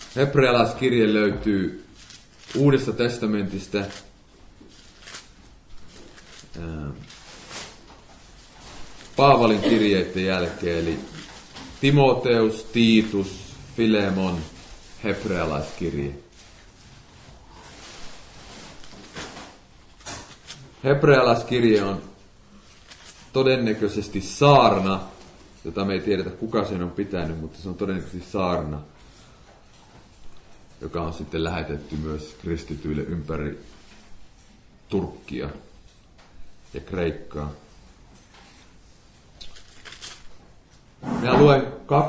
Hebrealaiskirje löytyy Uudesta testamentista. Paavalin kirjeiden jälkeen, eli Timoteus, Tiitus, Filemon, Hebrealaiskirje. Hebrealaiskirje on todennäköisesti saarna, jota me ei tiedetä kuka sen on pitänyt, mutta se on todennäköisesti saarna, joka on sitten lähetetty myös kristityille ympäri Turkkia ja Kreikkaa. Minä luen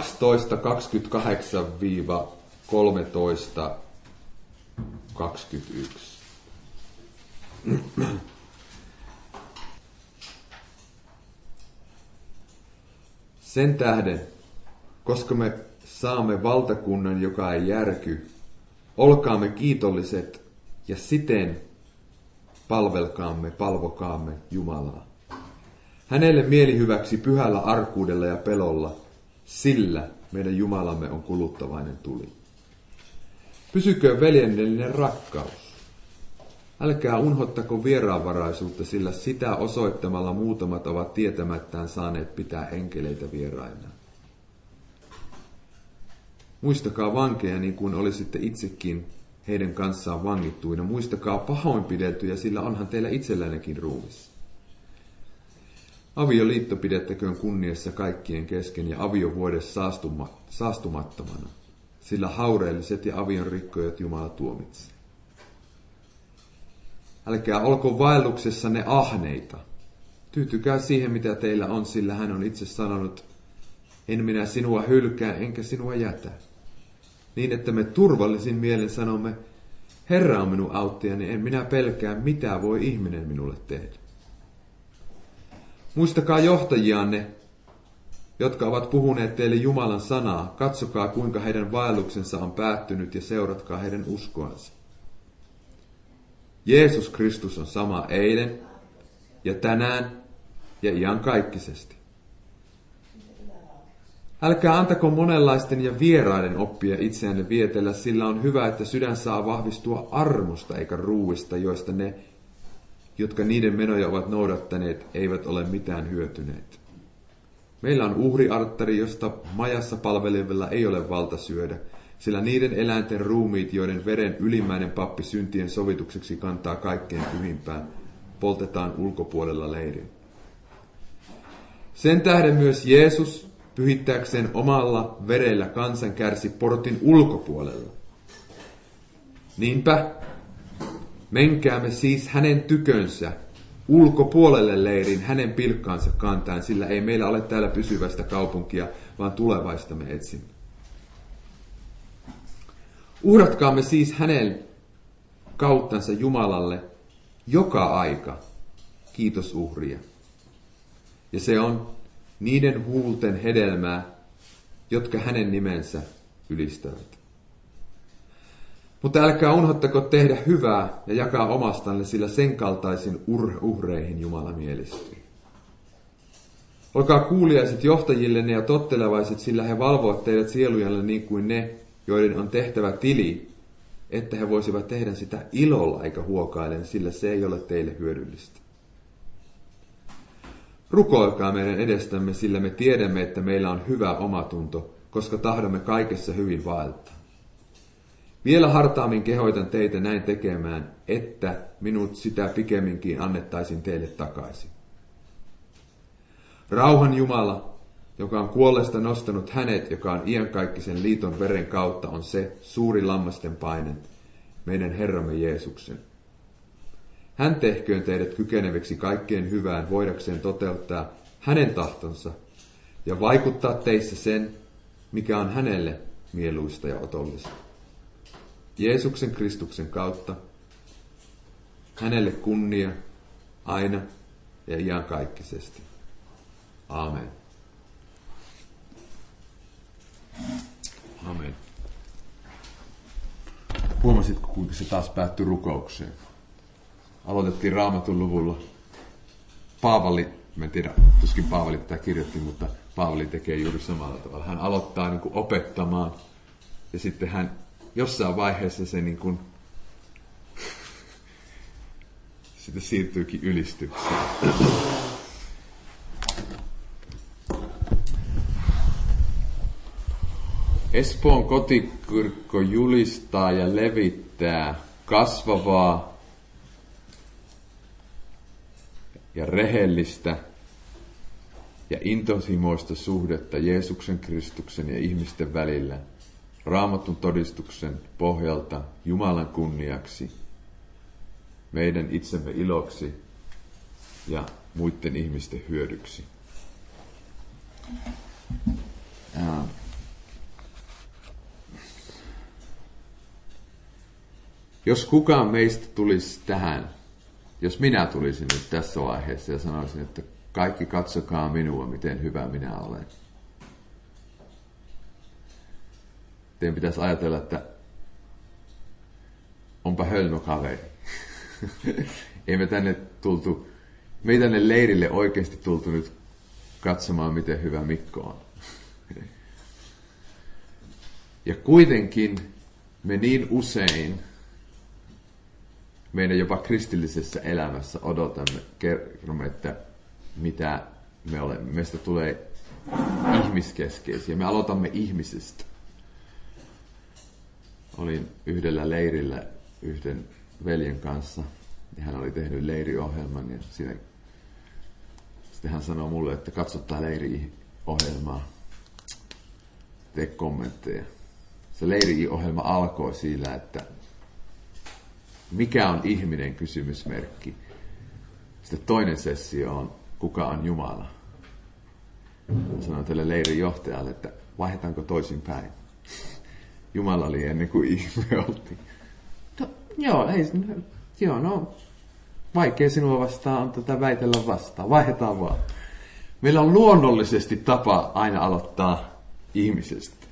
12:28-13:21. Sen tähden, koska me saamme valtakunnan, joka ei järky, olkaamme kiitolliset ja siten palvokaamme Jumalaa. Hänelle mielihyväksi pyhällä arkuudella ja pelolla, sillä meidän Jumalamme on kuluttavainen tuli. Pysykö veljennellinen rakkaus. Älkää unhottako vieraanvaraisuutta, sillä sitä osoittamalla muutamat ovat tietämättään saaneet pitää enkeleitä vierainaan. Muistakaa vankeja niin kuin olisitte itsekin heidän kanssaan vangittuina. Muistakaa pahoinpideltyjä, sillä onhan teillä itsellännekin ruumis. Avioliitto pidettäköön kunniassa kaikkien kesken ja aviovuodes saastumattomana, sillä haureelliset ja avion rikkojat Jumala tuomitsee. Älkää olko vaelluksessanne ahneita. Tyytykää siihen, mitä teillä on, sillä hän on itse sanonut, en minä sinua hylkää, enkä sinua jätä. Niin, että me turvallisin mielen sanomme, Herra on minun auttijani, en minä pelkää, mitä voi ihminen minulle tehdä. Muistakaa johtajianne, jotka ovat puhuneet teille Jumalan sanaa. Katsokaa, kuinka heidän vaelluksensa on päättynyt ja seuratkaa heidän uskoansa. Jeesus Kristus on sama eilen ja tänään ja iankaikkisesti. Älkää antako monenlaisten ja vieraiden oppia itseänne vietellä, sillä on hyvä, että sydän saa vahvistua armosta eikä ruuista, joista ne, jotka niiden menoja ovat noudattaneet, eivät ole mitään hyötyneet. Meillä on uhrialttari, josta majassa palvelevilla ei ole valta syödä, sillä niiden eläinten ruumiit, joiden veren ylimmäinen pappi syntien sovitukseksi kantaa kaikkein pyhimpään, poltetaan ulkopuolella leirin. Sen tähden myös Jeesus, pyhittääkseen omalla verellä kansan, kärsi portin ulkopuolella. Niinpä, menkäämme siis hänen tykönsä ulkopuolelle leirin hänen pilkkaansa kantaen, sillä ei meillä ole täällä pysyvästä kaupunkia, vaan tulevaista me etsimme. Uhratkaamme siis hänen kauttansa Jumalalle joka aika kiitosuhria. Ja se on niiden huulten hedelmää, jotka hänen nimensä ylistävät. Mutta älkää unhottako tehdä hyvää ja jakaa omastanne, sillä sen kaltaisin uhreihin Jumala mielistyy. Olkaa kuuliaiset johtajillenne ja tottelevaiset, sillä he valvovat teidät sielujalle niin kuin ne, joiden on tehtävä tili, että he voisivat tehdä sitä ilolla eikä huokaillen, sillä se ei ole teille hyödyllistä. Rukoilkaa meidän edestämme, sillä me tiedämme, että meillä on hyvä omatunto, koska tahdomme kaikessa hyvin vaeltaa. Vielä hartaammin kehoitan teitä näin tekemään, että minut sitä pikemminkin annettaisiin teille takaisin. Rauhan Jumala, joka on kuolleesta nostanut hänet, joka on iankaikkisen liiton veren kautta, on se suuri lammasten paine, meidän Herramme Jeesuksen. Hän tehköön teidät kykeneviksi kaikkeen hyvään, voidakseen toteuttaa hänen tahtonsa ja vaikuttaa teissä sen, mikä on hänelle mieluista ja otollista. Jeesuksen Kristuksen kautta hänelle kunnia aina ja iankaikkisesti. Aamen. Amen. Huomasitko, kuinka se taas päättyi rukoukseen? Aloitettiin Raamatun luvulla. Paavali, mä en tiedä, tuskin Paavali tätä kirjoitti, mutta Paavali tekee juuri samalla tavalla. Hän aloittaa niin kuin opettamaan ja sitten hän jossain vaiheessa se niin kuin sitten siirtyykin ylistykseen. Espoon kotikirkko julistaa ja levittää kasvavaa ja rehellistä ja intohimoista suhdetta Jeesuksen Kristuksen ja ihmisten välillä Raamatun todistuksen pohjalta Jumalan kunniaksi, meidän itsemme iloksi ja muiden ihmisten hyödyksi. Jos kukaan meistä tulisi tähän, jos minä tulisin nyt tässä vaiheessa ja sanoisin, että kaikki katsokaa minua, miten hyvä minä olen. Teidän pitäisi ajatella, että onpa hölmö kaveri. Ei me tänne leirille oikeasti tultu nyt katsomaan, miten hyvä Mikko on. Ja kuitenkin me niin usein meidän jopa kristillisessä elämässä kerromme, että mitä me olemme. Meistä tulee ihmiskeskeisiä. Me aloitamme ihmisestä. Olin yhdellä leirillä yhden veljen kanssa, ja hän oli tehnyt leiriohjelman, ja sitten hän sanoi mulle, että katso tää leiriohjelmaa, tee kommentteja. Se leiriohjelma alkoi sillä, että mikä on ihminen, kysymysmerkki. Sitten toinen sessio on, kuka on Jumala. Sanoin tälle leirin johtajalle, että vaihdetaanko toisinpäin. Jumala oli ennen kuin ihme oltiin. No, vaikea sinua vastaan on tätä väitellä vastaan. Vaihdetaan vaan. Meillä on luonnollisesti tapa aina aloittaa ihmisestä.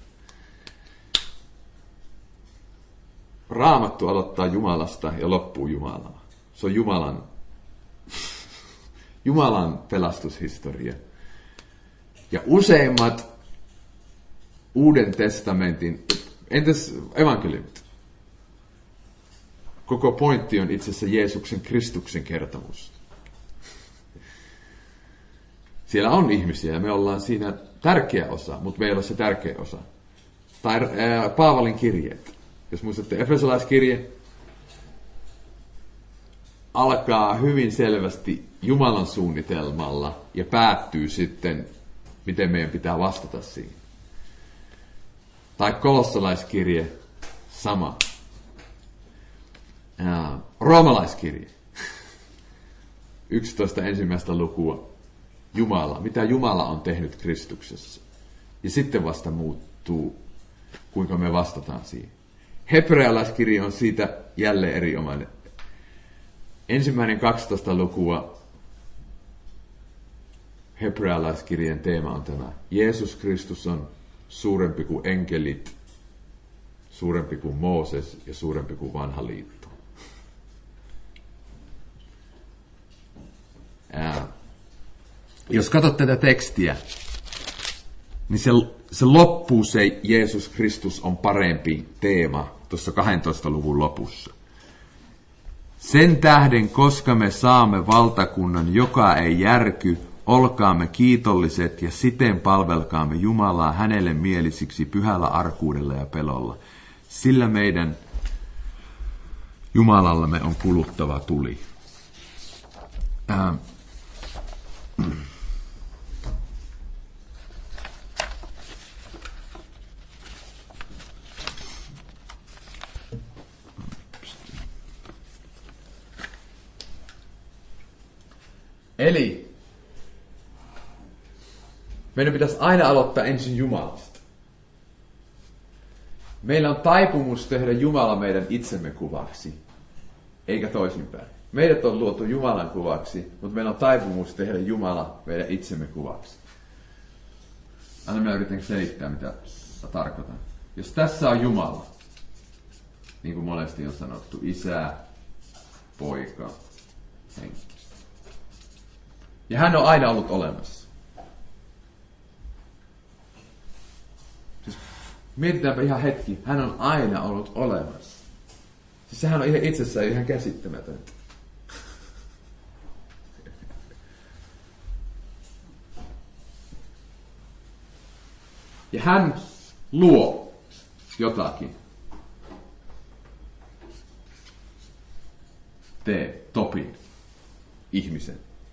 Raamattu aloittaa Jumalasta ja loppuu Jumalaan. Se on Jumalan pelastushistoria. Ja useimmat Uuden testamentin, entäs evankeliumit? Koko pointti on itse asiassa Jeesuksen Kristuksen kertomus. Siellä on ihmisiä ja me ollaan siinä tärkeä osa, mutta me ei ole se tärkeä osa. Tai Paavalin kirjeet. Jos muistatte, Efesolaiskirje alkaa hyvin selvästi Jumalan suunnitelmalla ja päättyy sitten, miten meidän pitää vastata siihen. Tai Kolossalaiskirje, sama. Roomalaiskirje, 11 ensimmäistä lukua, Jumala, mitä Jumala on tehnyt Kristuksessa. Ja sitten vasta muuttuu, kuinka me vastataan siihen. Hebrealaiskirja on siitä jälleen erinomainen. Ensimmäinen 12 lukua Hebrealaiskirjan teema on tämä. Jeesus Kristus on suurempi kuin enkelit, suurempi kuin Mooses ja suurempi kuin vanha liitto. Jos katsot tätä tekstiä, niin se loppuu, se Jeesus Kristus on parempi teema tuossa 12 luvun lopussa. Sen tähden, koska me saamme valtakunnan, joka ei järky, olkaamme kiitolliset ja siten palvelkaamme Jumalaa hänelle mielisiksi pyhällä arkuudella ja pelolla. Sillä meidän Jumalallamme on kuluttava tuli. Eli meidän pitäisi aina aloittaa ensin Jumalasta. Meillä on taipumus tehdä Jumala meidän itsemme kuvaksi, eikä toisinpäin. Meidät on luotu Jumalan kuvaksi, mutta meillä on taipumus tehdä Jumala meidän itsemme kuvaksi. Anna minä yritän selittää, mitä tarkoitan. Jos tässä on Jumala, niin kuin monesti on sanottu, Isä, Poika, Henki. Ja hän on aina ollut olemassa. Siis Mietitäänpä ihan hetki. Hän on aina ollut olemassa. Siis sehän on itsessään ihan käsittämätöntä. Ja hän luo jotakin. Tee Topin ihmisen.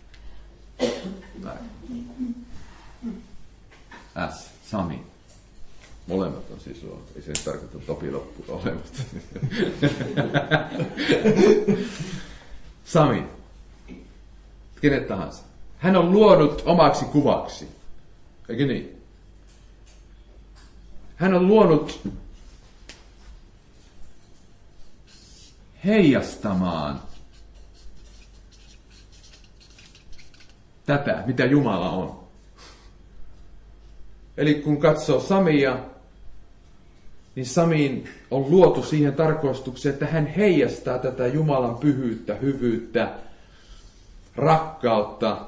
S. Sami. Molemmat on siis luo. Ei se nyt tarkoita Topi loppu olemasta. Sami. Kenet tahansa. Hän on luonut omaksi kuvaksi. Eikö niin? Hän on luonut heijastamaan tätä, mitä Jumala on. Eli kun katsoo Samia, niin Samiin on luotu siihen tarkoitukseen, että hän heijastaa tätä Jumalan pyhyyttä, hyvyyttä, rakkautta,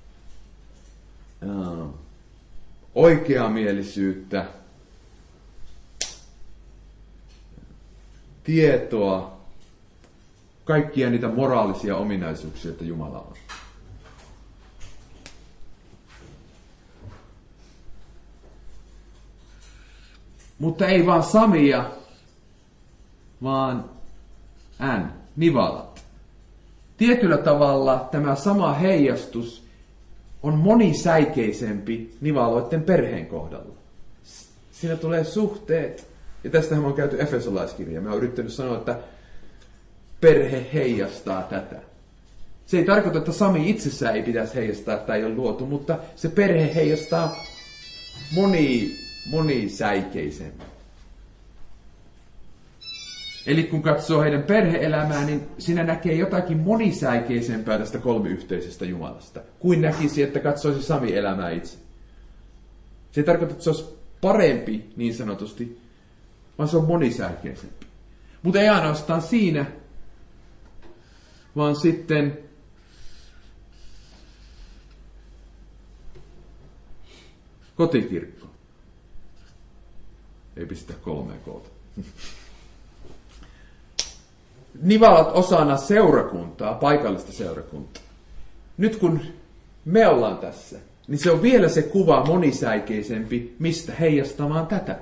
oikeamielisyyttä, tietoa, kaikkia niitä moraalisia ominaisuuksia, että Jumala on. Mutta ei vaan Samia, vaan nivalat. Tietyllä tavalla tämä sama heijastus on monisäikeisempi nivaloiden perheen kohdalla. Siinä tulee suhteet. Ja tästähän on käyty Efesolaiskirja. Mä oon yrittänyt sanoa, että perhe heijastaa tätä. Se ei tarkoita, että Sami itsessään ei pitäisi heijastaa, että ei ole luotu, mutta se perhe heijastaa monisäikeisemmin. Eli kun katsoo heidän perhe-elämää, niin siinä näkee jotakin monisäikeisempää tästä kolmiyhteisestä Jumalasta, kuin näkisi, että katsoisi Sami elämää itse. Se ei tarkoita, että se olisi parempi niin sanotusti, vaan se on monisäikeisempi. Mutta ei ainoastaan siinä, vaan sitten kotikirkko. Ei pistä 3K:ta. Nivalat osana seurakuntaa, paikallista seurakuntaa. Nyt kun me ollaan tässä, niin se on vielä se kuva monisäikeisempi, mistä heijastamaan tätä.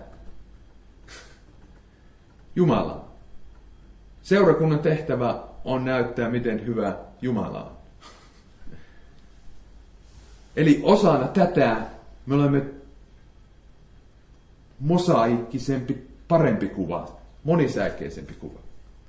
Jumala. Seurakunnan tehtävä on näyttää, miten hyvä Jumala on. Eli osana tätä me olemme mosaikkisempi, parempi kuva, monisäikeisempi kuva.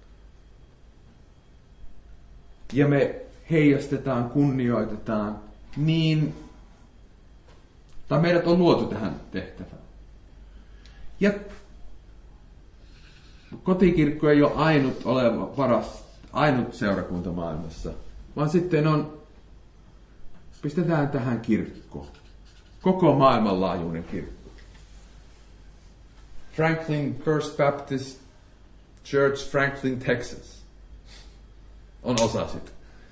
Ja me heijastetaan, kunnioitetaan niin, tai meidät on luotu tähän tehtävään. Ja kotikirkko ei ole ainut seurakunta maailmassa, vaan sitten pistetään tähän kirkko. Koko maailmanlaajuinen kirkko. Franklin First Baptist Church, Franklin, Texas. On osa sitä.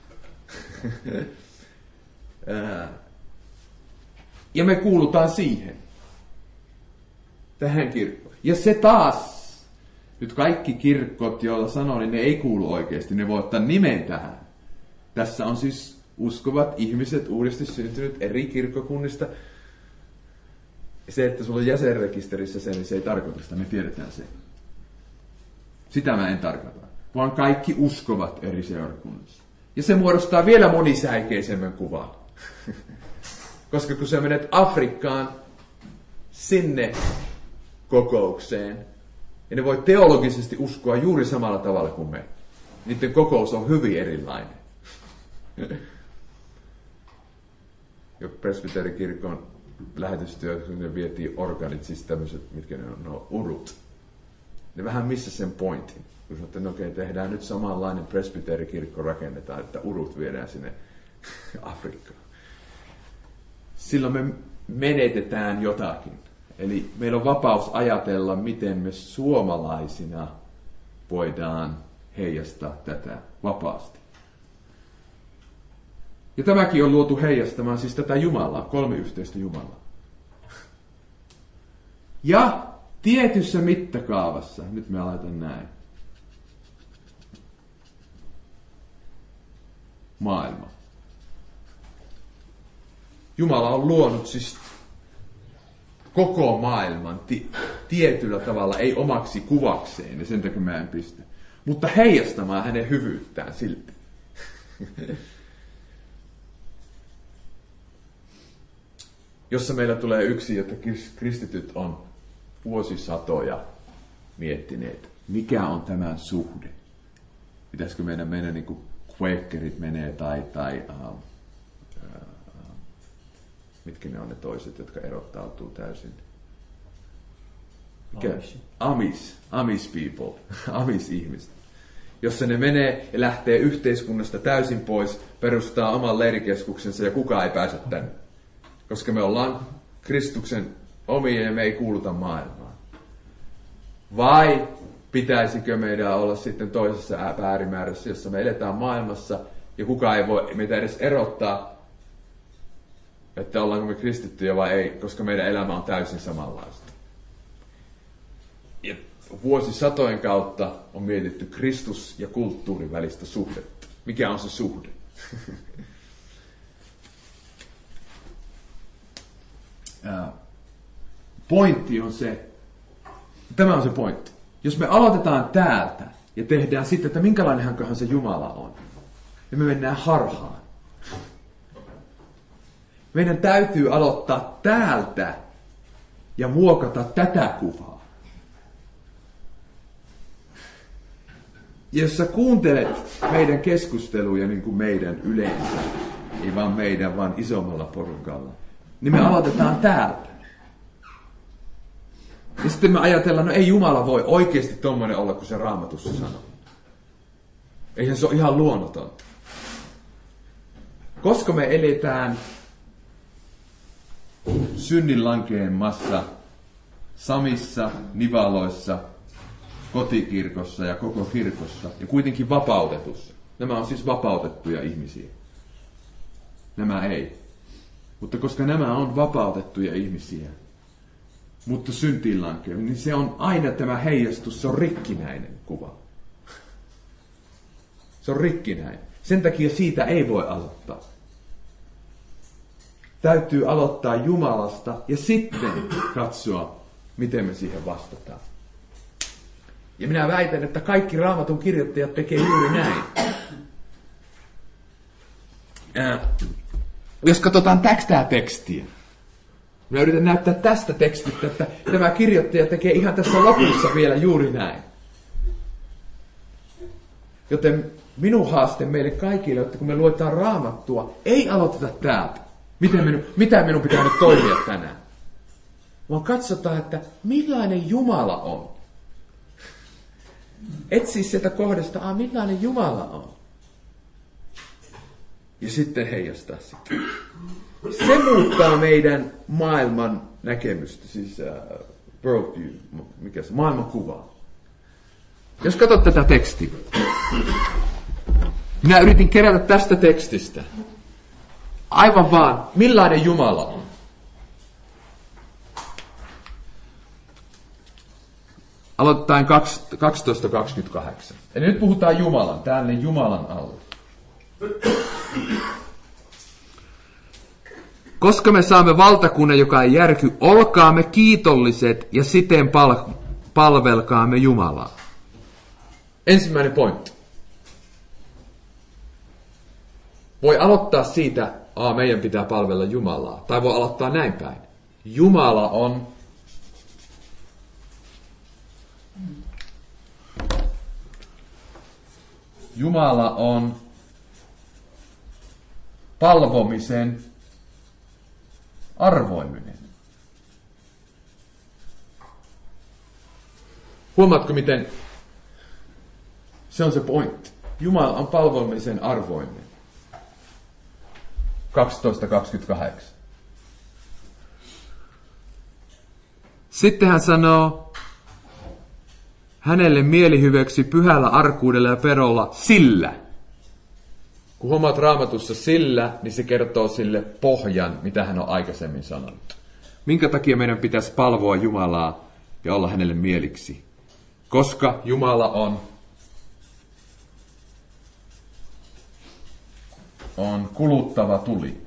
Ja me kuulutaan siihen. Tähän kirkkoon. Ja se taas, nyt kaikki kirkkot, joilla sanoo, niin ne ei kuulu oikeasti. Ne voi ottaa nimen tähän. Tässä on siis uskovat ihmiset, uudesti syntynyt eri kirkkokunnista. Se, että sulla on jäsenrekisterissä se, niin se ei tarkoita sitä. Me tiedetään se. Sitä mä en tarkoita. Vaan kaikki uskovat eri seurakunnissa. Ja se muodostaa vielä monisäikeisemmän kuvan. Koska kun sä menet Afrikkaan sinne kokoukseen, ja ne voi teologisesti uskoa juuri samalla tavalla kuin me. Niiden kokous on hyvin erilainen. Jo presbyterikirkon lähetystyössä ne vietiin organit, siis tämmöiset, mitkä ne on urut. Ne vähän missä sen pointin. Kun sanotte, että okei, tehdään nyt samanlainen presbyterikirkko rakennetaan, että urut viedään sinne Afrikkaan. Silloin me menetetään jotakin. Eli meillä on vapaus ajatella, miten me suomalaisina voidaan heijastaa tätä vapaasti. Ja tämäkin on luotu heijastamaan siis tätä Jumalaa, kolmiyhteistä Jumalaa. Ja tietyssä mittakaavassa, nyt me laitan näin, maailma. Jumala on luonut siis koko maailman tietyllä tavalla, ei omaksi kuvakseen, ja sen takia mä en pistä. Mutta heijastamaan hänen hyvyyttään silti. Jossa meillä tulee yksi, että kristityt on vuosisatoja miettineet, mikä on tämän suhde. Pitäisikö meidän mennä niin kuin Quakerit menee tai mitkä ne on ne toiset, jotka erottautuu täysin? Amis people, Amis-ihmiset. Jossa ne menee ja lähtee yhteiskunnasta täysin pois, perustaa oman leirikeskuksensa ja kukaan ei pääse tänne. Koska me ollaan Kristuksen omia ja me ei kuuluta maailmaan. Vai pitäisikö meidän olla sitten toisessa äärimäärässä, jossa me eletään maailmassa ja kukaan ei voi meitä edes erottaa, että ollaanko me kristittyjä vai ei, koska meidän elämä on täysin samanlaista. Ja vuosisatojen kautta on mietitty Kristus ja kulttuurin välistä suhdetta. Mikä on se suhde? Pointti on se, tämä on se pointti. Jos me aloitetaan täältä ja tehdään sitten, että minkälainenhan se Jumala on, niin me mennään harhaan. Meidän täytyy aloittaa täältä ja muokata tätä kuvaa. Ja jos sä kuuntelet meidän keskusteluja niin kuin meidän yleensä, ei vaan meidän, vaan isommalla porukalla, niin me aloitetaan täältä. Ja sitten me ajatellaan, no ei Jumala voi oikeasti tommoinen olla, kun se Raamatussa sanoo. Eihän se ole ihan luonnoton. Koska me eletään synnin lankeemassa samissa nivaloissa, kotikirkossa ja koko kirkossa, ja kuitenkin vapautetussa. Nämä on siis vapautettuja ihmisiä. Nämä ei. Mutta koska nämä on vapautettuja ihmisiä, mutta syntiin lankeaminen, niin se on aina tämä heijastus, se on rikkinäinen kuva. Se on rikkinäinen. Sen takia siitä ei voi aloittaa. Täytyy aloittaa Jumalasta ja sitten katsoa, miten me siihen vastataan. Ja minä väitän, että kaikki Raamatun kirjoittajat tekee juuri näin. Jos katsotaan tätä tekstiä, minä yritän näyttää tästä tekstistä, että tämä kirjoittaja tekee ihan tässä lopussa vielä juuri näin. Joten minun haaste meille kaikille, että kun me luetaan Raamattua, ei aloiteta täältä. Mitä minun pitää nyt toimia tänään? Vaan katsotaan, että millainen Jumala on. Etsi sieltä kohdasta, millainen Jumala on. Ja sitten heijastaa sitä. Se muuttaa meidän maailman näkemystä, siis worldview, mikä se maailmankuvaa. Jos katsot tätä tekstiä, minä yritin kerätä tästä tekstistä aivan vaan, millainen Jumala on. Aloittain 12.28. Eli nyt puhutaan Jumalan, täällä Jumalan alla. Koska me saamme valtakunnan, joka ei järky, olkaamme kiitolliset ja siten palvelkaamme Jumalaa. Ensimmäinen pointti. Voi aloittaa siitä, meidän pitää palvella Jumalaa. Tai voi aloittaa näin päin. Jumala on palvomisen arvoiminen. Huomaatko, miten se on se pointti? Jumala on palvomisen arvoinen. 12.28. Sitten hän sanoo, hänelle mielihyväksi pyhällä arkuudella ja perolla sillä. Kun huomaat Raamatussa sillä, niin se kertoo sille pohjan, mitä hän on aikaisemmin sanonut. Minkä takia meidän pitäisi palvoa Jumalaa? ja olla hänelle mieliksi. Koska Jumala on kuluttava tuli.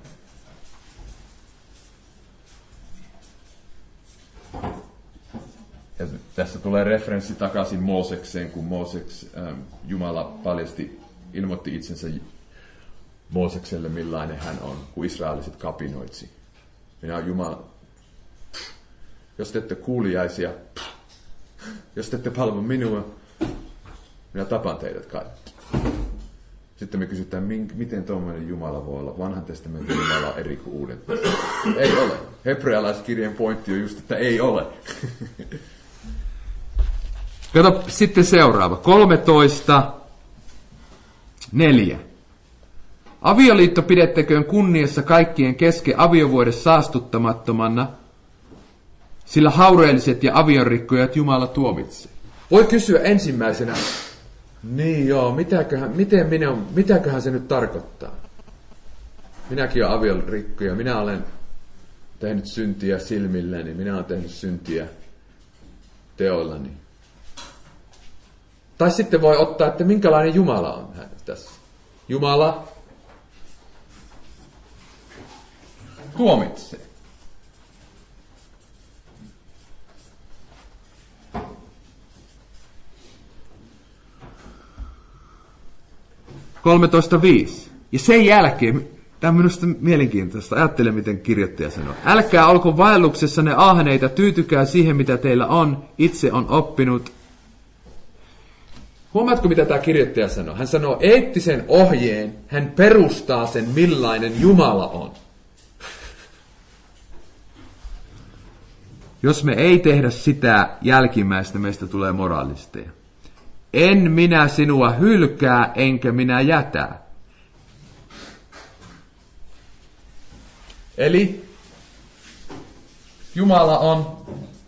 Ja tässä tulee referenssi takaisin Moosekseen, kun Jumala paljasti, ilmoitti itsensä Moosekselle, millainen hän on, kun israeliset kapinoitsi. Minä olen Jumala. Jos te ette kuuliaisia, jos te ette palvo minua, minä tapan teidät kaikki. Sitten me kysytään, miten tuommoinen Jumala voi olla. Vanhan testamentin Jumala on eri kuin Uuden. Ei ole. Hebrealaiskirjeen pointti on just, että ei ole. Kato sitten seuraava. 13.4. Avioliitto pidettäköön kunniassa kaikkien kesken aviovuodessa saastuttamattomana, sillä haureelliset ja avionrikkojat Jumala tuomitsee. Voi kysyä ensimmäisenä, niin joo, mitäköhän se nyt tarkoittaa? Minäkin olen avionrikkoja, minä olen tehnyt syntiä silmilläni, minä olen tehnyt syntiä teoillani. Tai sitten voi ottaa, että minkälainen Jumala on hän tässä. Jumala tuomitsee. Ja sen jälkeen, tämä on minusta mielenkiintoista, ajattele miten kirjoittaja sanoo. Älkää olko vaelluksessanne ahneita, tyytykää siihen mitä teillä on, itse on oppinut. Huomaatko mitä tämä kirjoittaja sanoo? Hän sanoo eettisen ohjeen, hän perustaa sen millainen Jumala on. Jos me ei tehdä sitä jälkimmäistä, meistä tulee moraalisteja. En minä sinua hylkää, enkä minä jätä. Eli Jumala on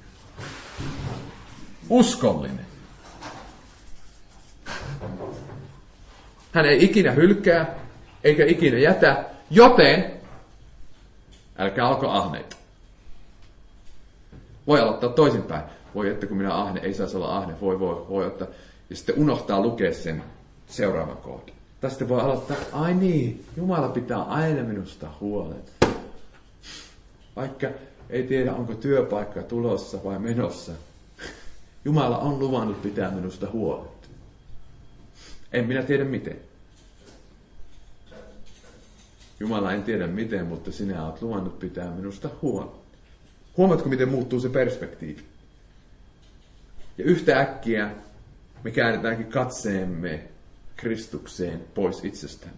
uskollinen. Hän ei ikinä hylkää, eikä ikinä jätä, joten älkää olko ahneita. Voi aloittaa toisinpäin. Voi, että kun minä ahne, ei saisi olla ahne. Voi ottaa. Ja sitten unohtaa lukea sen seuraavan kohdan. Tästä voi aloittaa, ai niin, Jumala pitää aina minusta huolen. Vaikka ei tiedä, onko työpaikka tulossa vai menossa. Jumala on luvannut pitää minusta huolen. En minä tiedä miten. Jumala en tiedä miten, mutta sinä olet luvannut pitää minusta huolen. Huomaatko, miten muuttuu se perspektiivi? Ja yhtä äkkiä me käännetäänkin katseemme Kristukseen pois itsestään.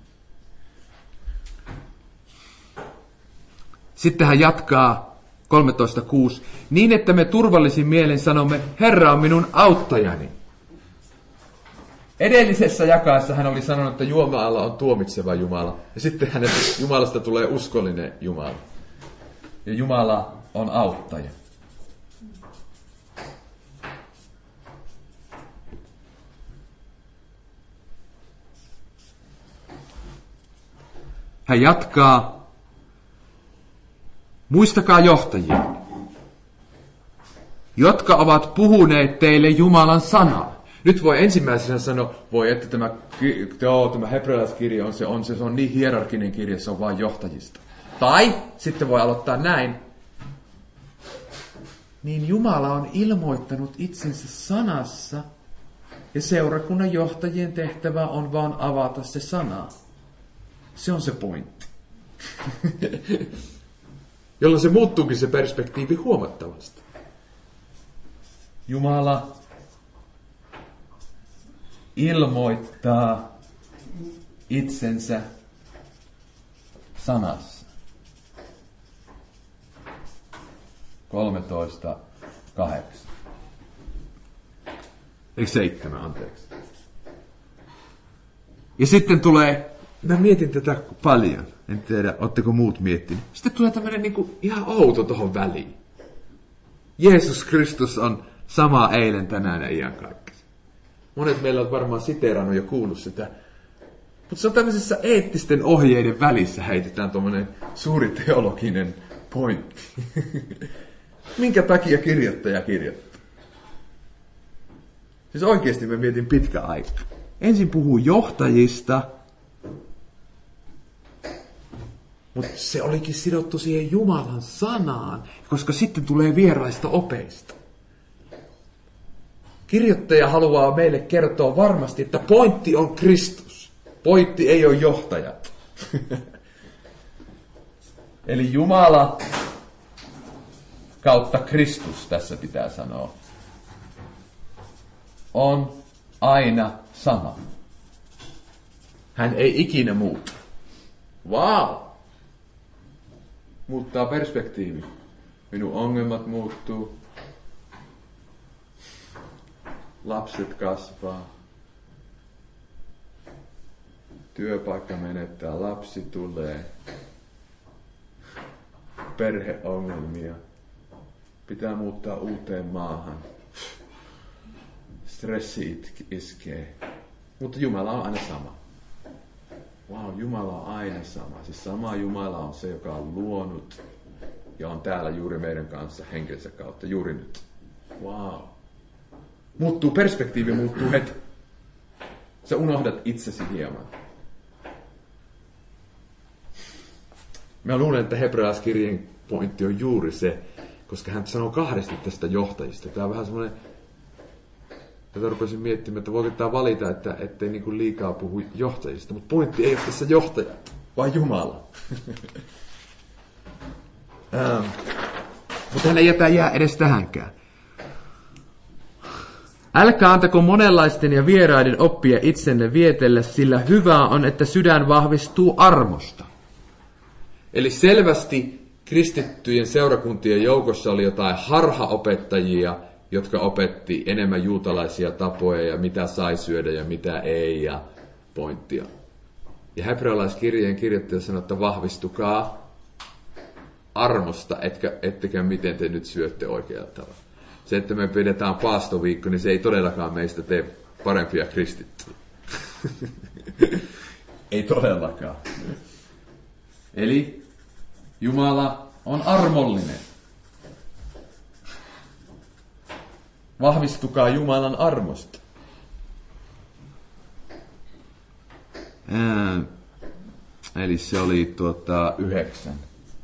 Sitten hän jatkaa 13.6. Niin, että me turvallisin mielen sanomme, Herra on minun auttajani. Edellisessä jakaessa hän oli sanonut, että Jumala on tuomitseva Jumala. Ja sitten Jumalasta tulee uskollinen Jumala. Ja Jumala on auttaja. Hän jatkaa, muistakaa johtajia, jotka ovat puhuneet teille Jumalan sanaa. Nyt voi ensimmäisenä sanoa, että tämä hebrealaiskirja se on niin hierarkinen kirja, se on vain johtajista. Tai sitten voi aloittaa näin. Niin Jumala on ilmoittanut itsensä sanassa, ja seurakunnan johtajien tehtävä on vaan avata se sana. Se on se pointti. Jolloin se muuttuukin se perspektiivi huomattavasti. Jumala ilmoittaa itsensä sanassa. 13.8. Ei 7, anteeksi. Ja sitten tulee, mä mietin tätä paljon, en tiedä, ootteko muut miettinyt. Sitten tulee tämmöinen niinku ihan outo tohon väliin. Jeesus Kristus on sama eilen, tänään ja iankaikkisen. Monet meillä on varmaan siteerannut ja kuullut sitä. Mutta se on tämmöisessä eettisten ohjeiden välissä heitetään tommoinen suuri teologinen pointti. Minkä takia kirjoittaja kirjoittaa? Siis oikeasti mä mietin pitkä aika. Ensin puhuu johtajista, mutta se olikin sidottu siihen Jumalan sanaan, koska sitten tulee vieraista opeista. Kirjoittaja haluaa meille kertoa varmasti, että pointti on Kristus. Pointti ei ole johtajat. Eli Jumala kautta Kristus, tässä pitää sanoa, on aina sama. Hän ei ikinä muuta. Wow! Muuttaa perspektiivi. Minun ongelmat muuttuu. Lapset kasvaa. Työpaikka menettää, lapsi tulee. Perheongelmia. Pitää muuttaa uuteen maahan. Stressi iskee. Mutta Jumala on aina sama. Wow, Jumala on aina sama. Siis sama Jumala on se, joka on luonut ja on täällä juuri meidän kanssa henkensä kautta, juuri nyt. Wow. Muuttuu, perspektiivi muuttuu heti. Sä unohdat itsesi hieman. Mä luulen, että hebrealaiskirjeen pointti on juuri se, koska hän sanoo kahdesti tästä johtajista. Tämä on vähän semmoinen, että rupesin miettimään, että voiko tämä valita, että ettei niin kuin liikaa puhu johtajista. Mutta pointti ei ole tässä johtajat, vaan Jumala. Mutta hän ei jää edes tähänkään. Älkää antako monenlaisten ja vieraiden oppia itsenne vietellä, sillä hyvää on, että sydän vahvistuu armosta. Eli selvästi kristittyjen seurakuntien joukossa oli jotain harhaopettajia, jotka opetti enemmän juutalaisia tapoja ja mitä sai syödä ja mitä ei ja pointtia. Ja hebrealaiskirjeen kirjoittaja sanoi, että vahvistukaa armosta, ettekä miten te nyt syötte oikealla tavalla. Se, että me pidetään paastoviikko, niin se ei todellakaan meistä tee parempia kristittyjä. Ei todellakaan. Eli Jumala on armollinen. Vahvistukaa Jumalan armosta. Eli se oli 9.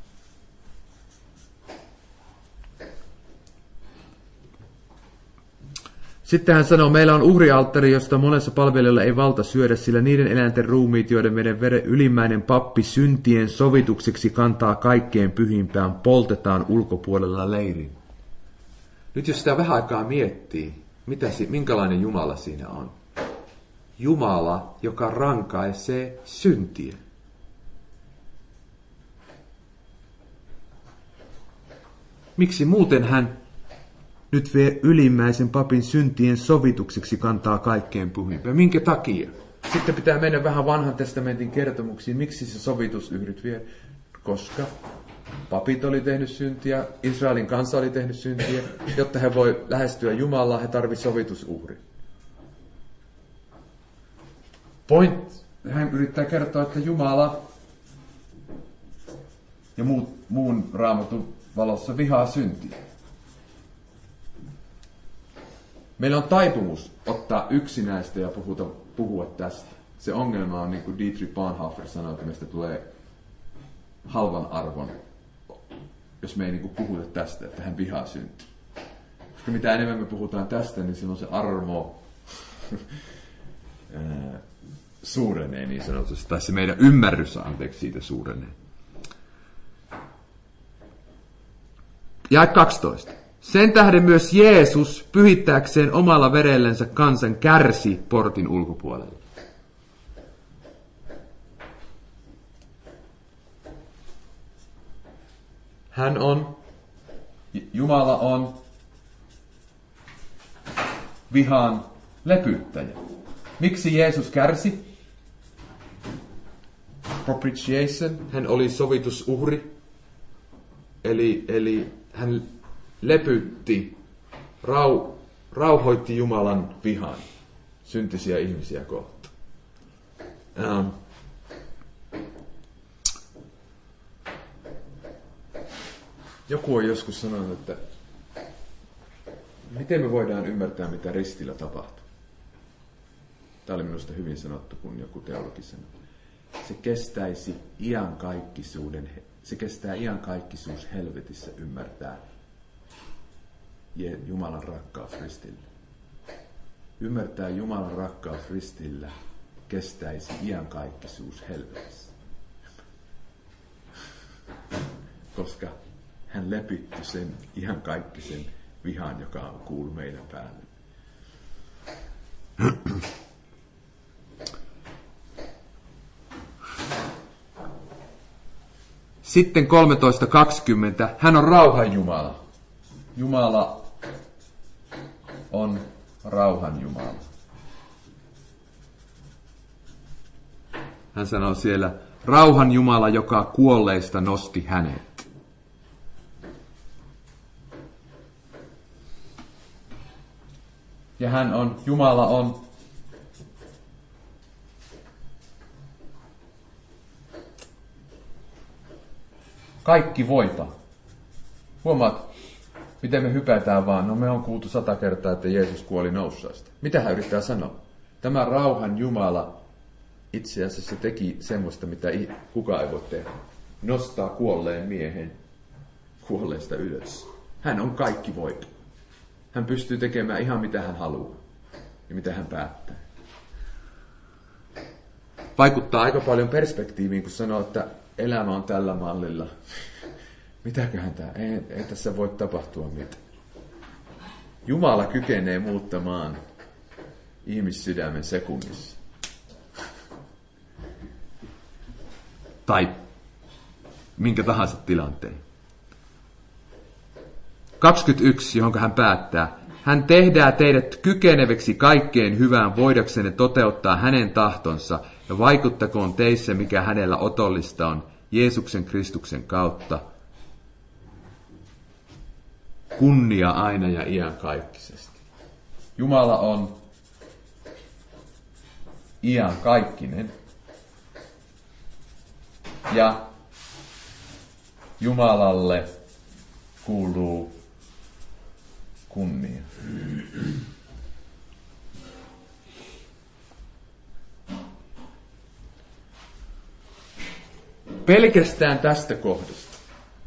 Sitten hän sanoo, meillä on uhrialttari, josta monessa palvelijalla ei valta syödä, sillä niiden eläinten ruumiit, joiden meidän ylimmäinen pappi syntien sovitukseksi kantaa kaikkein pyhimpään, poltetaan ulkopuolella leirin. Nyt jos sitä vähän aikaa miettii, minkälainen Jumala siinä on? Jumala, joka rankaisee syntiä. Miksi muuten hän nyt vie ylimmäisen papin syntien sovitukseksi kantaa kaikkein pyhimpään? Minkä takia? Sitten pitää mennä vähän vanhan testamentin kertomuksiin. Miksi se sovitusyhryt vie? Koska papit oli tehnyt syntiä, Israelin kansa oli tehnyt syntiä. Jotta he voi lähestyä Jumalaa, he tarvitsevat sovitusuhri. Hän yrittää kertoa, että Jumala ja muun raamatun valossa vihaa syntiä. Meillä on taipumus ottaa yksinäistä ja puhua tästä. Se ongelma on, niin kuin Dietrich Bonhoeffer sanoi, että meistä tulee halvan arvon, jos me ei niin kuin puhuta tästä, että hän vihaa syntiä. Koska mitä enemmän me puhutaan tästä, niin silloin se armo suurenee niin sanotusti. Tai se meidän ymmärrys, siitä suurenee. Jae 12. Sen tähden myös Jeesus pyhittääkseen omalla verellensä kansan kärsi portin ulkopuolella. Jumala on vihan lepyttäjä. Miksi Jeesus kärsi? Propitiation, hän oli sovitusuhri. Eli hän lepytti, rauhoitti Jumalan vihan syntisiä ihmisiä kohtaan. Joku on joskus sanonut, että Miten me voidaan ymmärtää, mitä ristillä tapahtuu? Tämä oli minusta hyvin sanottu, kun joku teologi sanoi. Se kestää iankaikkisuus helvetissä ymmärtää Jumalan rakkaus ristillä. Ymmärtää Jumalan rakkaus ristillä kestäisi iankaikkisuus helvetissä. Koska hän lepitti sen iankaikkisen vihan, joka on kuulu meidän päälle. Sitten 13.20. Hän on rauhan Jumala. Jumala on rauhan Jumala. Hän sanoo siellä, rauhan Jumala, joka kuolleista nosti hänet. Ja Jumala on kaikki voipa. Huomaat, miten me hypätään vaan. No me on kuultu 100 kertaa, että Jeesus kuoli nousseista. Mitä hän yrittää sanoa? Tämä rauhan Jumala itse asiassa teki semmoista, mitä kukaan ei voi tehdä. Nostaa kuolleen miehen kuolleesta ylös. Hän on kaikki voipa. Hän pystyy tekemään ihan mitä hän haluaa ja mitä hän päättää. Vaikuttaa aika paljon perspektiiviin, kun sanoo, että elämä on tällä mallilla. Mitäköhän tämä? Ei tässä voi tapahtua mitään. Jumala kykenee muuttamaan ihmissydämen sekunnissa. Tai minkä tahansa tilanteen. 21, johon hän päättää. Hän tehdään teidät kykeneviksi kaikkeen hyvään voidaksenne toteuttaa hänen tahtonsa ja vaikuttakoon teissä, mikä hänellä otollista on, Jeesuksen Kristuksen kautta. Kunnia aina ja iankaikkisesti. Jumala on iankaikkinen. Ja Jumalalle kuuluu kunnia. Pelkästään tästä kohdasta,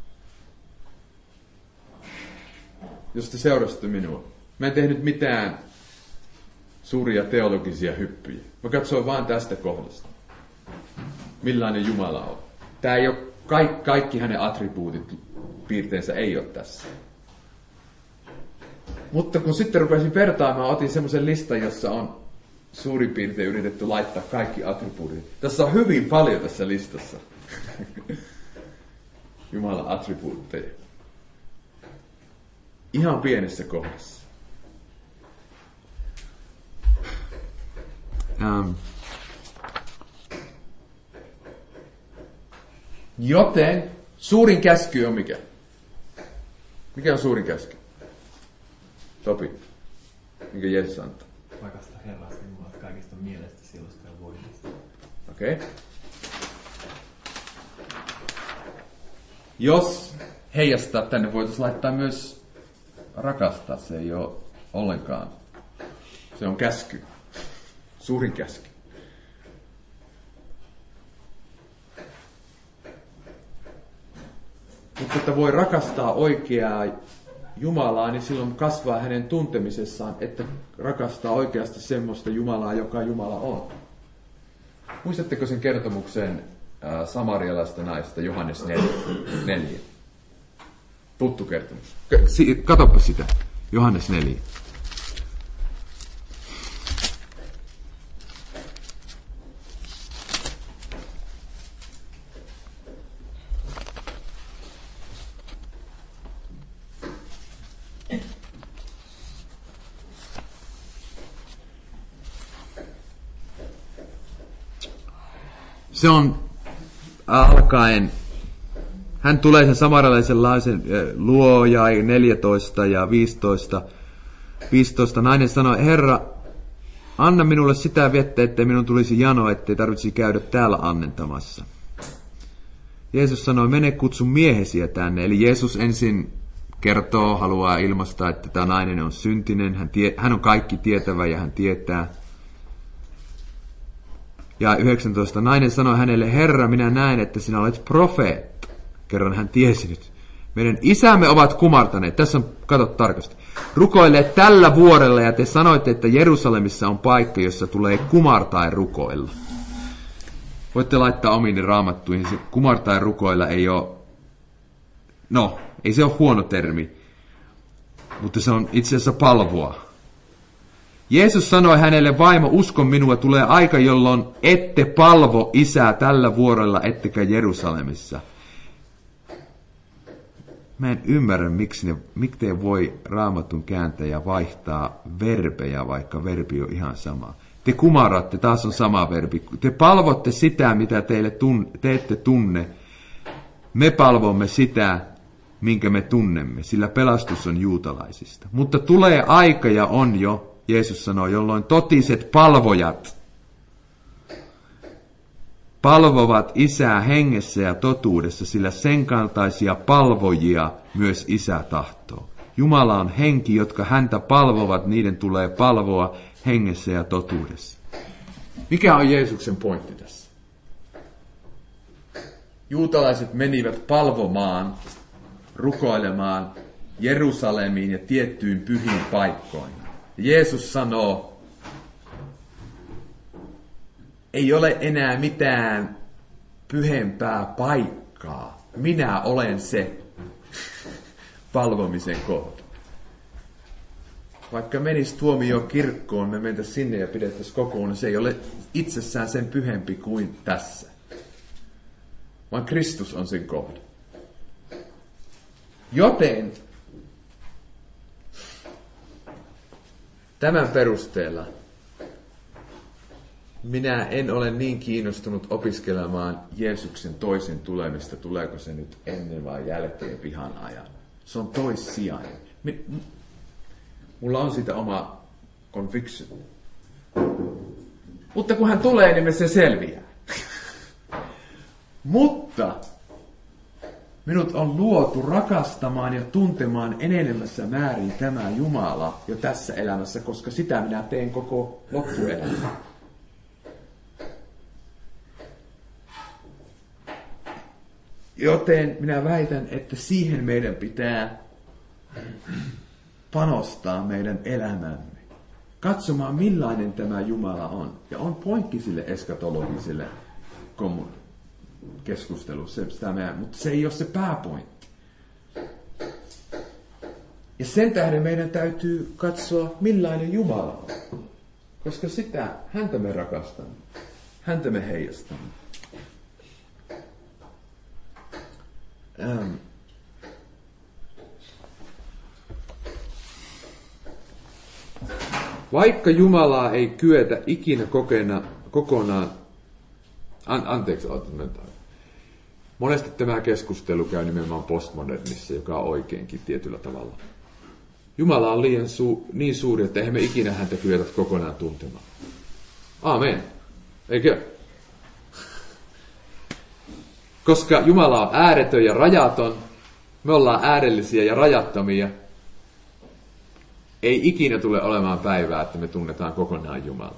jos te seurasitte minua. Mä en tehnyt mitään suuria teologisia hyppyjä. Mä katsoin vaan tästä kohdasta. Millainen Jumala on. Tää ei ole kaikki hänen attribuutit, piirteensä ei ole tässä. Mutta kun sitten rupesin vertaamaan, otin semmoisen listan, jossa on suurin piirtein yritetty laittaa kaikki attribuutit. Tässä on hyvin paljon tässä listassa. Jumalan attribuutteja. Ihan pienessä kohdassa. Joten suurin käsky on mikä? Mikä on suurin käsky? Topi. Mikä Jeesus antaa? Rakasta Herrasta Jumalasta kaikista mielestä, sielusta ja voimasta. Okei. Jos heijastaa tänne, voitaisiin laittaa myös rakastaa. Se ei ole ollenkaan. Se on käsky. Suurin käsky. Mutta että voi rakastaa oikeaa Jumalaa, niin silloin kasvaa hänen tuntemisessaan, että rakastaa oikeasti semmoista Jumalaa, joka Jumala on. Muistatteko sen kertomuksen samarialaista naista, Johannes 4? Tuttu kertomus. Katoppa sitä, Johannes 4. Se on alkaen, hän tulee sen samarialaisen luo ja 14 ja 15. Nainen sanoi, Herra, anna minulle sitä vettä, ettei minun tulisi janoa, ettei tarvitsisi käydä täällä annentamassa. Jeesus sanoi, mene kutsu miehesiä tänne. Eli Jeesus ensin haluaa ilmaista, että tämä nainen on syntinen, hän on kaikki tietävä ja hän tietää. Ja 19. Nainen sanoi hänelle, Herra, minä näen, että sinä olet profeetta. Kerran hän tiesi nyt. Meidän isämme ovat kumartaneet. Tässä on, katso tarkasti. Rukoilleet tällä vuorella ja te sanoitte, että Jerusalemissa on paikka, jossa tulee kumartaa ja rukoilla. Voitte laittaa omiin raamattuihin. Se kumartaa ja rukoilla ei ole, ei se ole huono termi, mutta se on itse asiassa palvoa. Jeesus sanoi hänelle, vaimo, usko minua, tulee aika, jolloin ette palvo isää tällä vuorella, ettekä Jerusalemissa. Mä en ymmärrä, miksi voi raamatun kääntäjä vaihtaa verbejä, vaikka verbi on ihan sama. Te kumaratte, taas on sama verbi. Te palvotte sitä, mitä te ette tunne. Me palvomme sitä, minkä me tunnemme, sillä pelastus on juutalaisista. Mutta tulee aika ja on jo, Jeesus sanoo, jolloin totiset palvojat palvovat isää hengessä ja totuudessa, sillä sen kaltaisia palvojia myös isä tahtoo. Jumala on henki, jotka häntä palvovat, niiden tulee palvoa hengessä ja totuudessa. Mikä on Jeesuksen pointti tässä? Juutalaiset menivät palvomaan, rukoilemaan Jerusalemiin ja tiettyyn pyhiin paikkoihin. Jeesus sanoo, ei ole enää mitään pyhempää paikkaa. Minä olen se palvomisen kohta. Vaikka menisi tuomioon kirkkoon, me mentäisiin sinne ja pidettäisiin kokoon, niin se ei ole itsessään sen pyhempi kuin tässä. Vaan Kristus on sen kohta. Joten tämän perusteella minä en ole niin kiinnostunut opiskelemaan Jeesuksen toisen tulemista, tuleeko se nyt ennen vai jälkeen vihan ajan. Se on toissijainen. Mulla on siitä oma conviction. Mutta kun hän tulee, niin me se selviää. Mutta minut on luotu rakastamaan ja tuntemaan enenevässä määrin tämä Jumala jo tässä elämässä, koska sitä minä teen koko loppuelämä. Joten minä väitän, että siihen meidän pitää panostaa meidän elämämme. Katsomaan, millainen tämä Jumala on. Ja on pointti sille eskatologiselle keskustelussa, mutta se ei ole se pääpointti. Ja sen tähden meidän täytyy katsoa, millainen Jumala on. Koska häntä me rakastamme. Häntä me heijastamme. Vaikka Jumalaa ei kyetä ikinä kokonaan, monesti tämä keskustelu käy nimenomaan postmodernissa, joka on oikeinkin tietyllä tavalla. Jumala on liian niin suuri, että eihän me ikinä häntä kyetä kokonaan tuntemaan. Aamen. Eikö? Koska Jumala on ääretön ja rajaton, me ollaan äärellisiä ja rajattomia, ei ikinä tule olemaan päivää, että me tunnetaan kokonaan Jumala.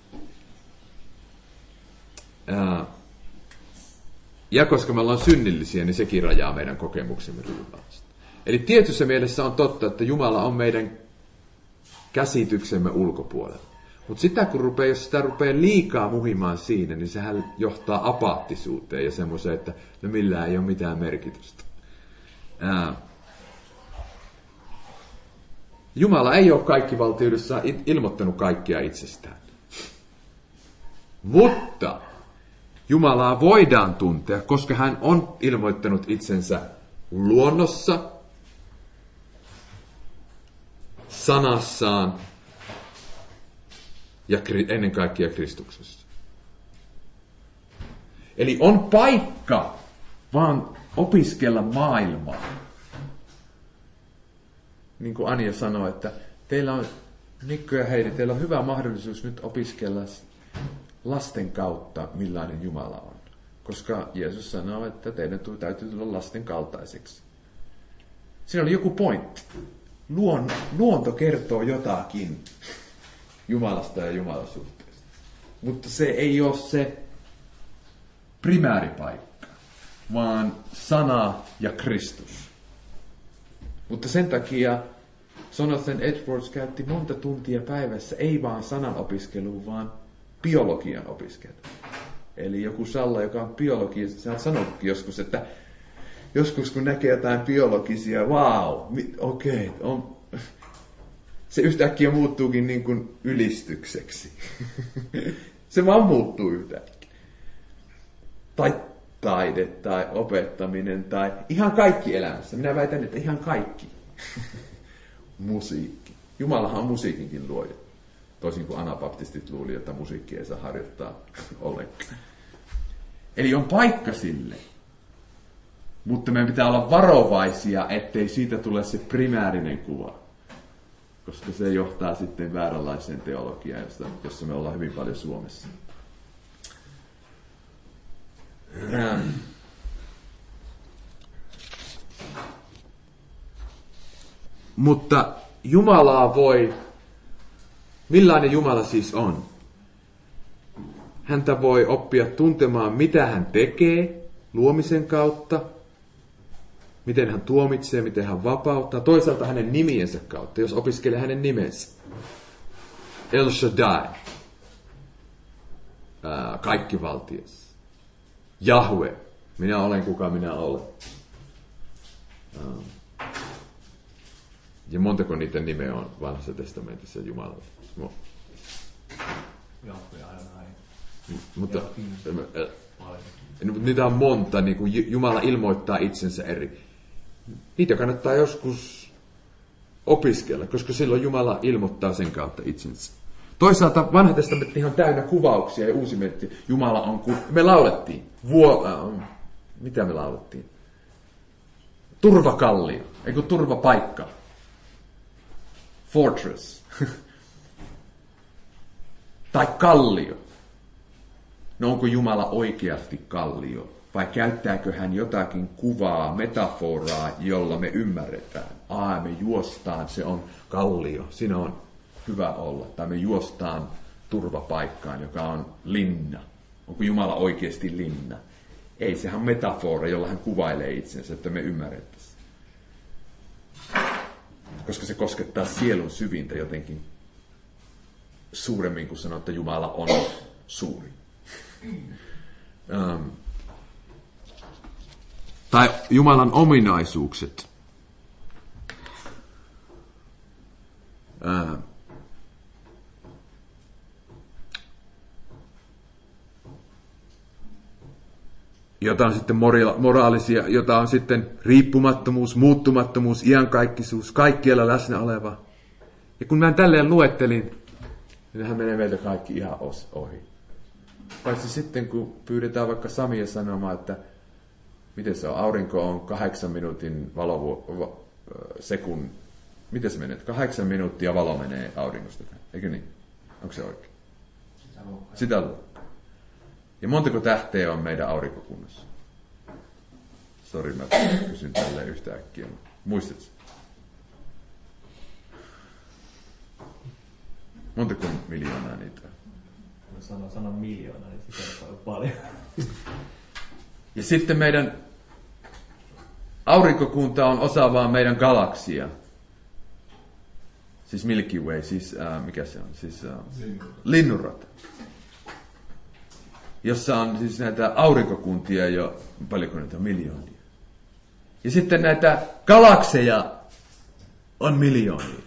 Ja koska me ollaan synnillisiä, niin sekin rajaa meidän kokemuksemme Jumalasta. Eli tietyssä mielessä on totta, että Jumala on meidän käsityksemme ulkopuolella. Mutta jos sitä rupeaa liikaa muhimaan siinä, niin sehän johtaa apaattisuuteen ja semmoiseen, että millään ei ole mitään merkitystä. Jumala ei ole kaikkivaltiudessaan ilmoittanut kaikkia itsestään. Mutta Jumalaa voidaan tuntea, koska hän on ilmoittanut itsensä luonnossa, sanassaan ja ennen kaikkea Kristuksessa. Eli on paikka vaan opiskella maailmaa. Niin kuin Anja sanoi, että teillä on, Mikko ja Heidi, teillä on hyvä mahdollisuus nyt opiskella lasten kautta, millainen Jumala on. Koska Jeesus sanoo, että teidän täytyy tulla lasten kaltaiseksi. Siinä oli joku pointti. Luonto kertoo jotakin Jumalasta ja Jumalasuhteesta. Mutta se ei ole se primääripaikka, vaan sana ja Kristus. Mutta sen takia Jonathan Edwards käytti monta tuntia päivässä, ei vaan sanan opiskeluun, vaan biologian opiskeluun. Eli joku Salla, joka on biologi, sä oot sanonutkin joskus, että joskus kun näkee jotain biologisia, okei, se yhtäkkiä muuttuukin niin kuin ylistykseksi. Se vaan muuttuu yhtäkkiä. Tai taide, tai opettaminen, tai ihan kaikki elämässä. Minä väitän, että ihan kaikki. Musiikki. Jumalahan on musiikinkin luoja. Toisin kuin anabaptistit luuli, että musiikkia ei saa harjoittaa ollenkaan. Eli on paikka sille. Mutta meidän pitää olla varovaisia, ettei siitä tule se primäärinen kuva. Koska se johtaa sitten vääränlaiseen teologiaan, jossa me ollaan hyvin paljon Suomessa. Mutta Jumalaa millainen Jumala siis on? Häntä voi oppia tuntemaan, mitä hän tekee luomisen kautta, miten hän tuomitsee, miten hän vapauttaa, toisaalta hänen nimiensä kautta, jos opiskelee hänen nimensä. El Shaddai, kaikkivaltias. Jahve, minä olen kuka minä olen. Ja montako niitä nimeä on Vanhassa testamentissa Jumalalle? Jahve aina. Mutta niitä on monta, niin kuin Jumala ilmoittaa itsensä eri. Niitä kannattaa joskus opiskella, koska silloin Jumala ilmoittaa sen kautta itsensä. Toisaalta Vanha testamentti on täynnä kuvauksia ja Uusi testamentti. Jumala on, kun me laulettiin. Mitä me laulettiin? Turvakallio, eikö turvapaikka? Fortress. Tai kallio. No onko Jumala oikeasti kallio? Vai käyttääkö hän jotakin kuvaa, metaforaa, jolla me ymmärretään? Me juostaan, se on kallio, siinä on hyvä olla. Tai me juostaan turvapaikkaan, joka on linna. Onko Jumala oikeasti linna? Ei, sehän on metafora, jolla hän kuvailee itsensä, että me ymmärrettäisiin. Koska se koskettaa sielun syvintä jotenkin suuremmin kuin sanoa, että Jumala on suuri. Tai Jumalan ominaisuukset. Jota on sitten moraalisia, jota on sitten riippumattomuus, muuttumattomuus, iankaikkisuus, kaikkialla läsnä oleva. Ja kun mä tälleen luettelin, niin nehän menee meiltä kaikki ihan ohi. Paitsi sitten, kun pyydetään vaikka Samia sanomaan, että miten se on, aurinko on 8 minuutin miten se menee? 8 minuuttia valo menee auringosta. Eikö niin? Onko se oikein? Sitä luokkaa. Ja montako tähteä on meidän aurinkokunnassa? Sori, mä kysyn tälleen yhtäkkiä. Muistatko? Montako miljoonaa niitä on? Sanon miljoonaa, niin se kertoo paljon. Ja sitten meidän aurinkokunta on osa vaan meidän galaksia. Siis Milky Way, siis mikä se on? Siis Linnunrata. Jossa on siis näitä aurinkokuntia jo, paljonko niitä on, miljoonia. Ja sitten näitä galakseja on miljoonia.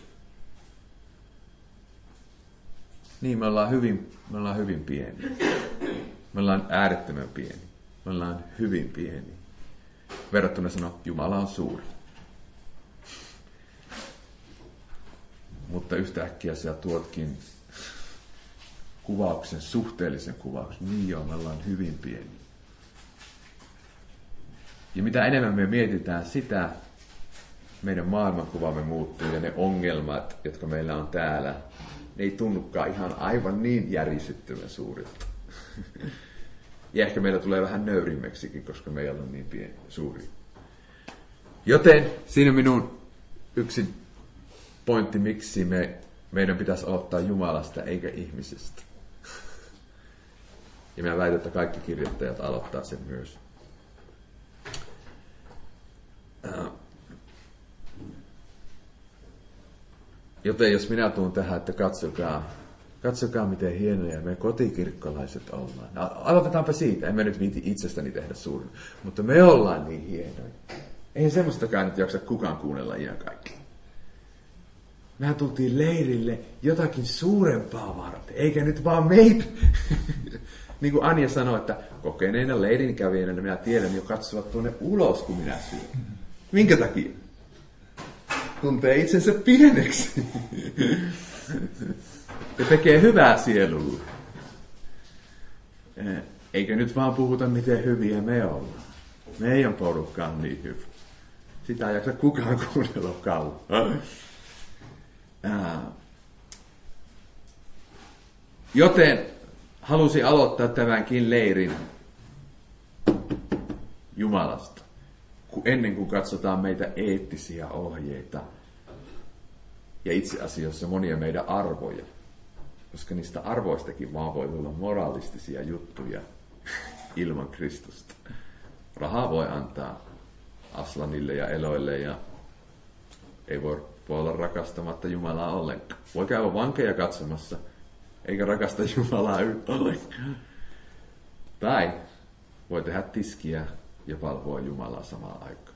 Niin, me ollaan hyvin pieni. Me ollaan äärettömän pieni. Me ollaan hyvin pieni. Verrattuna sanoa, Jumala on suuri. Mutta yhtäkkiä sä tuotkin kuvauksen, suhteellisen kuvauksen. Niin joo, me ollaan hyvin pieni. Ja mitä enemmän me mietitään sitä, meidän maailmankuvamme muuttuu ja ne ongelmat, jotka meillä on täällä, ne ei tunnukaan ihan aivan niin järisyttömän suurilta. Ja ehkä meillä tulee vähän nöyrimmäksikin, koska meillä on niin suuri. Joten siinä minun yksi pointti, miksi meidän pitäisi aloittaa Jumalasta eikä ihmisestä. Ja minä väitän, että kaikki kirjoittajat aloittaa sen myös. Joten jos minä tuun tähän, että katsokaa miten hienoja me kotikirkkolaiset ollaan. No, aloitetaanpa siitä, emme nyt viiti itsestäni tehdä suurin, mutta me ollaan niin hienoja. Eihän semmoistakaan nyt jaksa kukaan kuunnella ihan kaikki. Mehän tultiin leirille jotakin suurempaa varten, eikä nyt vaan meitä. Niin kuin Anja sanoi, että kokeneina leirinkävijänä minä tiedän jo katsovat tuonne ulos, kun minä syön. Minkä takia? Tuntee itsensä pieneksi. Se tekee hyvää sielulle. Eikä nyt vaan puhuta, miten hyviä me ollaan. Meidän porukka on niin hyvä. Sitä ei jaksa kukaan kuunnella kauan. Joten halusin aloittaa tämänkin leirin Jumalasta, ennen kuin katsotaan meitä eettisiä ohjeita ja itse asiassa monia meidän arvoja, koska niistä arvoistakin vaan voi olla moralistisia juttuja ilman Kristusta. Rahaa voi antaa aslanille ja eloille ja ei voi olla rakastamatta Jumalaa ollenkaan. Voi käydä vankeja katsomassa, eikä rakasta Jumalaa ollenkaan. Tai voi tehdä tiskiä ja palvoa Jumalaa samaan aikaan.